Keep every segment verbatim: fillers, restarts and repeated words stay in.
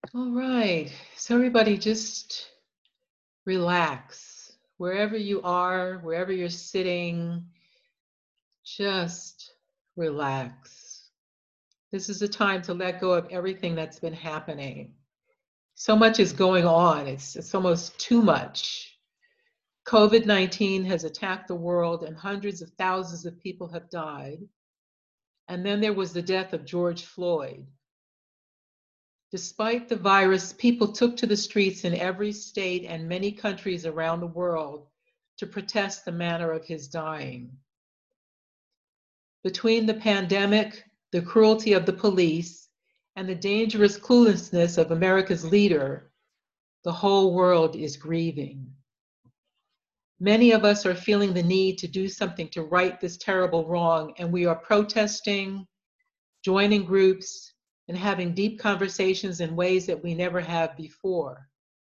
All right. So, everybody, just relax. Wherever you are, wherever you're sitting, just relax. This is a time to let go of everything that's been happening. So much is going on, it's, it's almost too much. COVID nineteen has attacked the world, and hundreds of thousands of people have died. And then there was the death of George Floyd. Despite the virus, people took to the streets in every state and many countries around the world to protest the manner of his dying. Between the pandemic, the cruelty of the police, and the dangerous cluelessness of America's leader, the whole world is grieving. Many of us are feeling the need to do something to right this terrible wrong, and we are protesting, joining groups, and having deep conversations in ways that we never have before.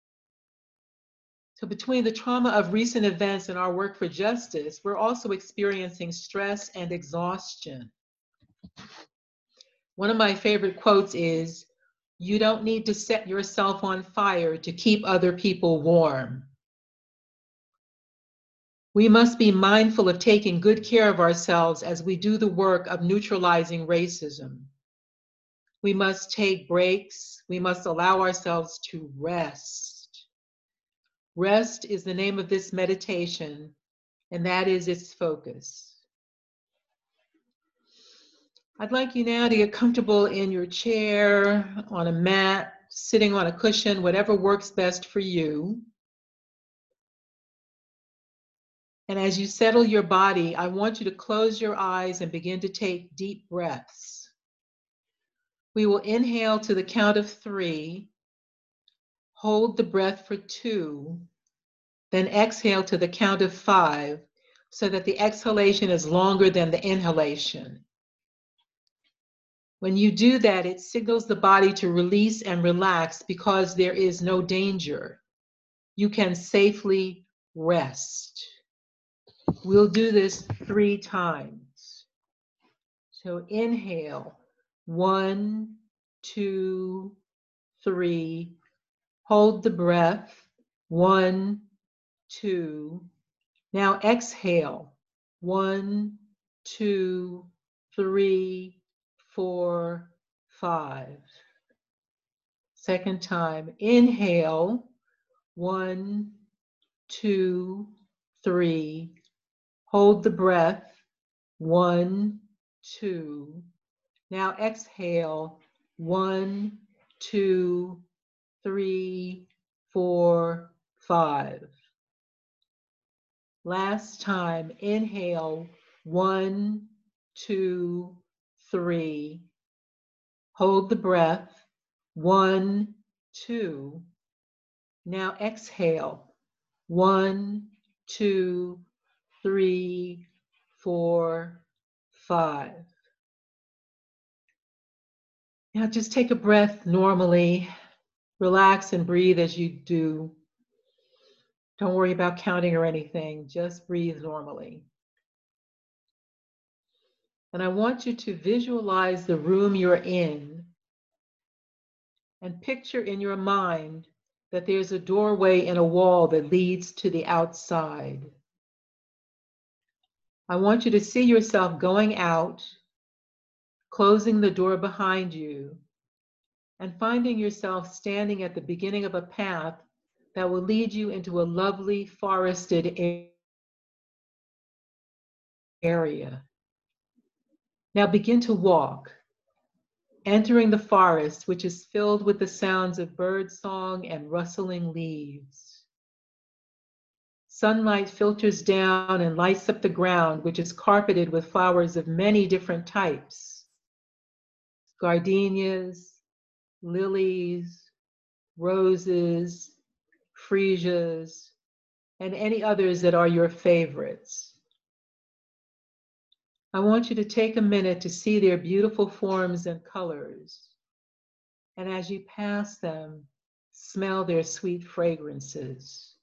So between the trauma of recent events and our work for justice, we're also experiencing stress and exhaustion. One of my favorite quotes is, "You don't need to set yourself on fire to keep other people warm." We must be mindful of taking good care of ourselves as we do the work of neutralizing racism. We must take breaks. We must allow ourselves to rest. Rest is the name of this meditation, and that is its focus. I'd like you now to get comfortable in your chair, on a mat, sitting on a cushion, whatever works best for you. And as you settle your body, I want you to close your eyes and begin to take deep breaths. We will inhale to the count of three, hold the breath for two, then exhale to the count of five so that the exhalation is longer than the inhalation. When you do that, it signals the body to release and relax because there is no danger. You can safely rest. We'll do this three times. So inhale, one, two, three. Hold the breath, one, two. Now exhale, one, two, three, four, five. Second time, inhale, one, two, three. Hold the breath, one, two. Now exhale, one, two, three, four, five. Last time, inhale, one, two, three. Hold the breath, one, two. Now exhale, one, two, three, four, five. Now just take a breath normally. Relax and breathe as you do. Don't worry about counting or anything. Just breathe normally. And I want you to visualize the room you're in and picture in your mind that there's a doorway in a wall that leads to the outside. I want you to see yourself going out, closing the door behind you, and finding yourself standing at the beginning of a path that will lead you into a lovely forested area. Now begin to walk, entering the forest, which is filled with the sounds of birdsong and rustling leaves. Sunlight filters down and lights up the ground, which is carpeted with flowers of many different types: gardenias, lilies, roses, freesias, and any others that are your favorites. I want you to take a minute to see their beautiful forms and colors. And as you pass them, smell their sweet fragrances.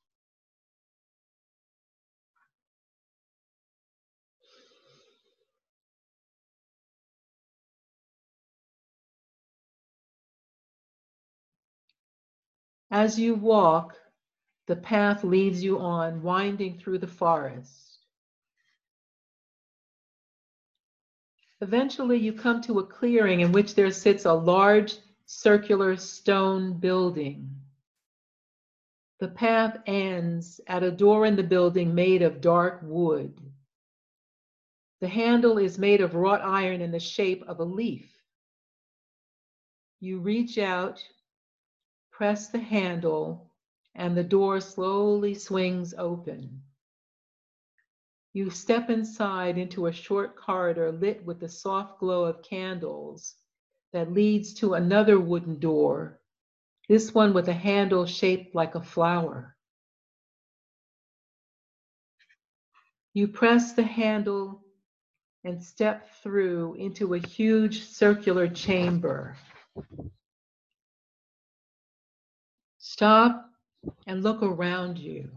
As you walk, the path leads you on, winding through the forest. Eventually, you come to a clearing in which there sits a large circular stone building. The path ends at a door in the building made of dark wood. The handle is made of wrought iron in the shape of a leaf. You reach out, press the handle, and the door slowly swings open. You step inside into a short corridor lit with the soft glow of candles that leads to another wooden door, this one with a handle shaped like a flower. You press the handle and step through into a huge circular chamber. Stop and look around you.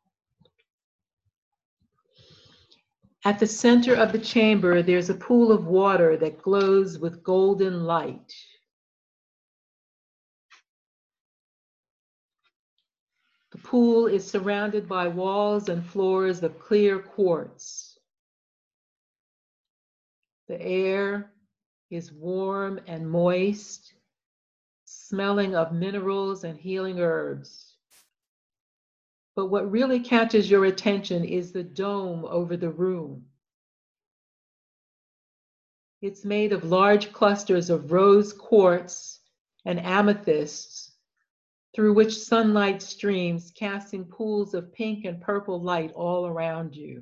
At the center of the chamber, there's a pool of water that glows with golden light. The pool is surrounded by walls and floors of clear quartz. The air is warm and moist, smelling of minerals and healing herbs. But what really catches your attention is the dome over the room. It's made of large clusters of rose quartz and amethysts through which sunlight streams, casting pools of pink and purple light all around you.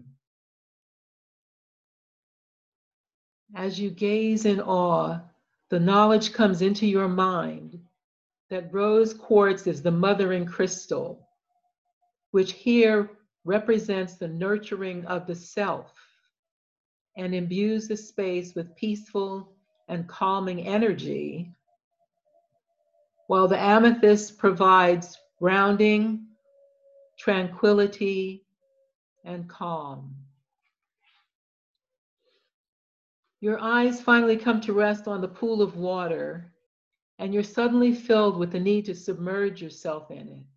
As you gaze in awe, the knowledge comes into your mind that rose quartz is the mothering crystal, which here represents the nurturing of the self and imbues the space with peaceful and calming energy, while the amethyst provides grounding, tranquility, and calm. Your eyes finally come to rest on the pool of water, and you're suddenly filled with the need to submerge yourself in it.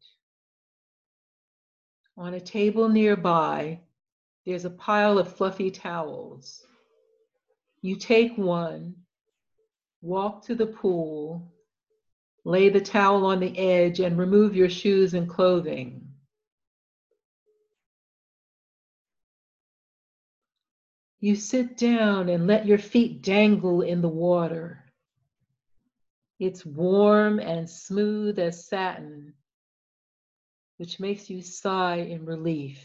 On a table nearby, there's a pile of fluffy towels. You take one, walk to the pool, lay the towel on the edge, and remove your shoes and clothing. You sit down and let your feet dangle in the water. It's warm and smooth as satin, which makes you sigh in relief.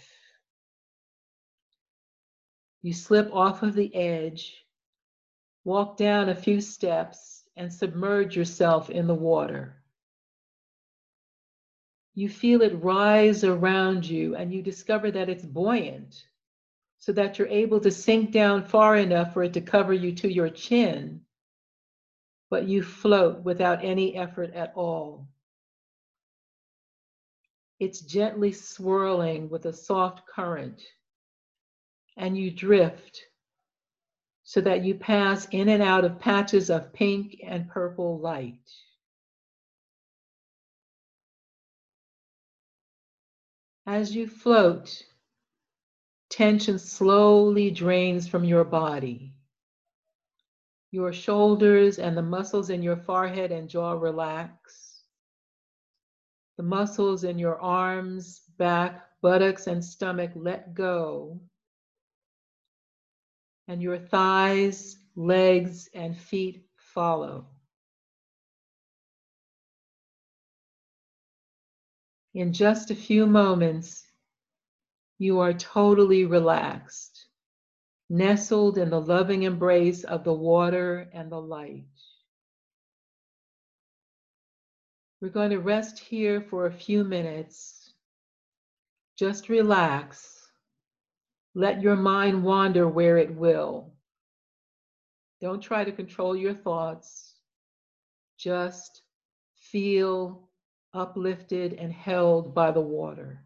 You slip off of the edge, walk down a few steps, and submerge yourself in the water. You feel it rise around you, and you discover that it's buoyant, so that you're able to sink down far enough for it to cover you to your chin, but you float without any effort at all. It's gently swirling with a soft current, and you drift so that you pass in and out of patches of pink and purple light. As you float, tension slowly drains from your body. Your shoulders and the muscles in your forehead and jaw relax. The muscles in your arms, back, buttocks, and stomach let go. And your thighs, legs, and feet follow. In just a few moments, you are totally relaxed, nestled in the loving embrace of the water and the light. We're going to rest here for a few minutes. Just relax. Let your mind wander where it will. Don't try to control your thoughts. Just feel uplifted and held by the water.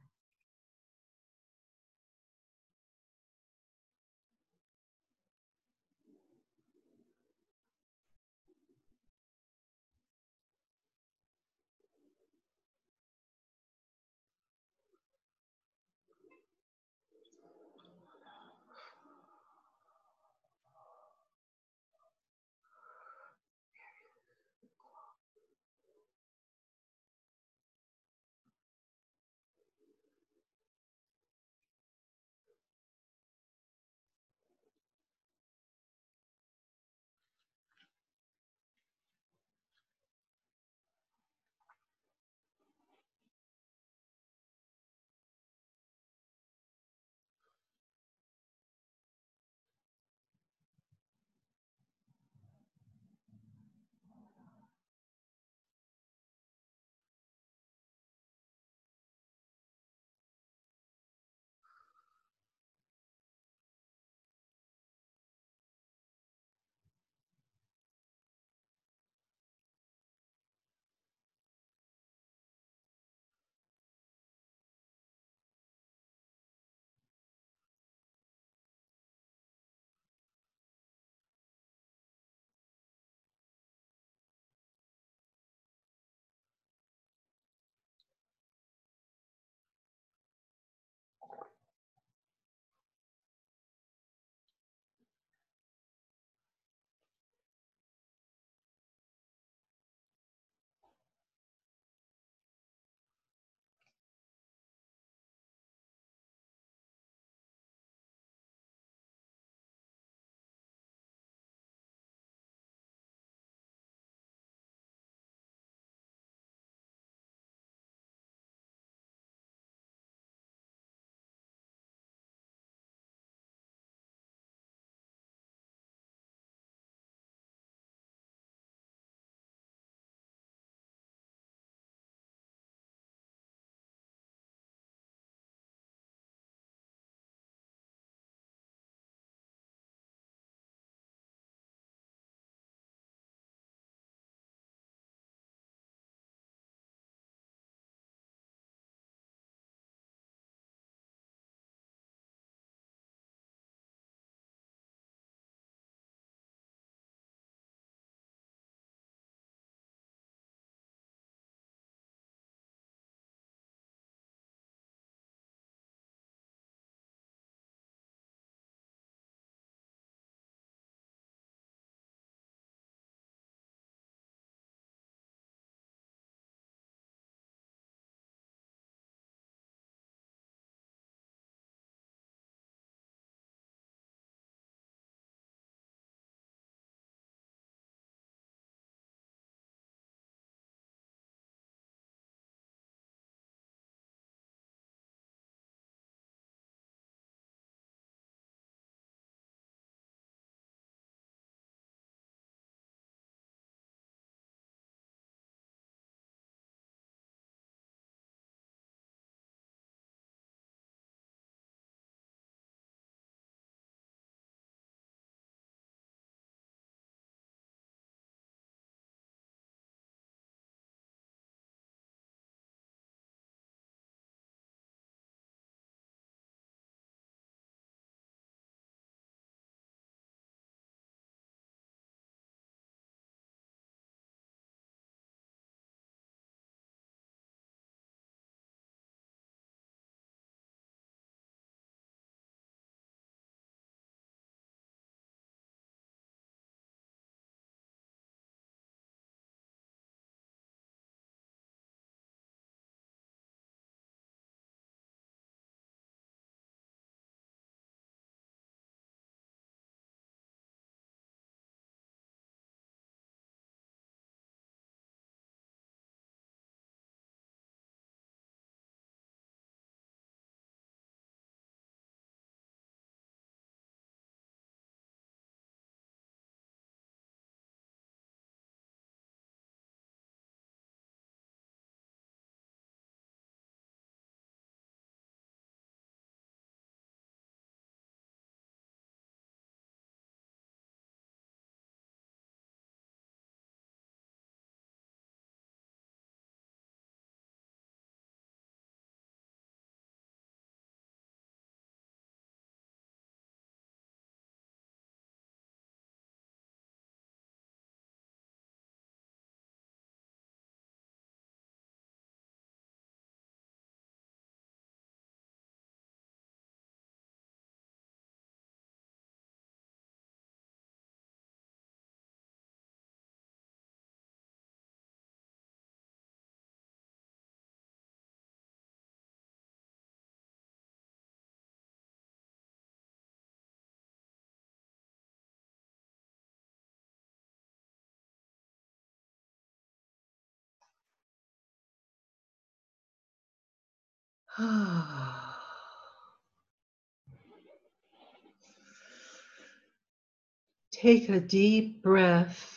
Take a deep breath.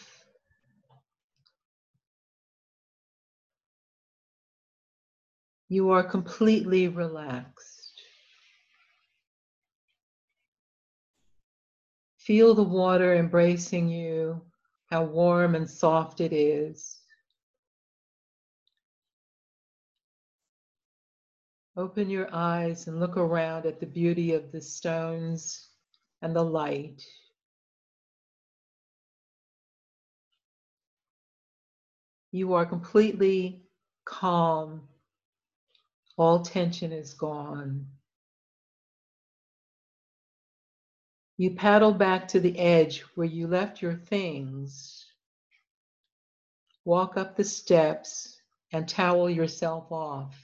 You are completely relaxed. Feel the water embracing you, how warm and soft it is. Open your eyes and look around at the beauty of the stones and the light. You are completely calm. All tension is gone. You paddle back to the edge where you left your things. Walk up the steps and towel yourself off.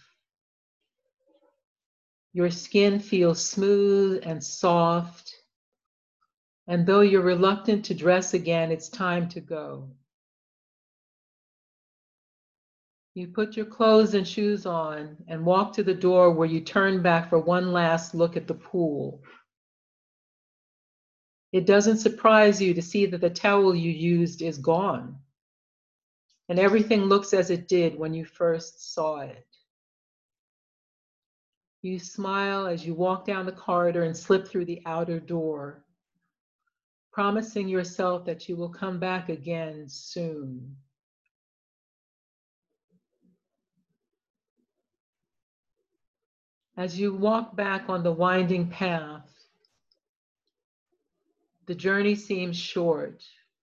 Your skin feels smooth and soft, and though you're reluctant to dress again, it's time to go. You put your clothes and shoes on and walk to the door where you turn back for one last look at the pool. It doesn't surprise you to see that the towel you used is gone, and everything looks as it did when you first saw it. You smile as you walk down the corridor and slip through the outer door, promising yourself that you will come back again soon. As you walk back on the winding path, the journey seems short.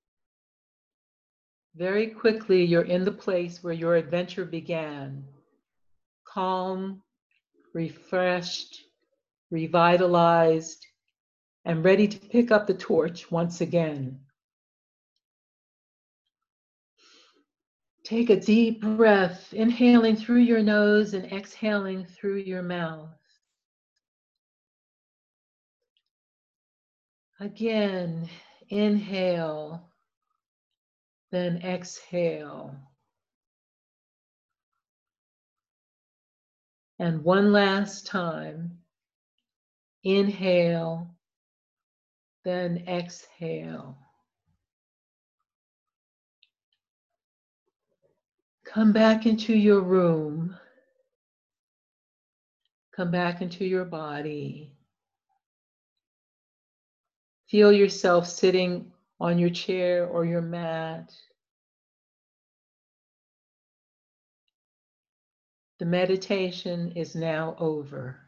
Very quickly, you're in the place where your adventure began, calm, refreshed, revitalized, and ready to pick up the torch once again. Take a deep breath, inhaling through your nose and exhaling through your mouth. Again, inhale, then exhale. And one last time, inhale, then exhale. Come back into your room. Come back into your body. Feel yourself sitting on your chair or your mat. The meditation is now over.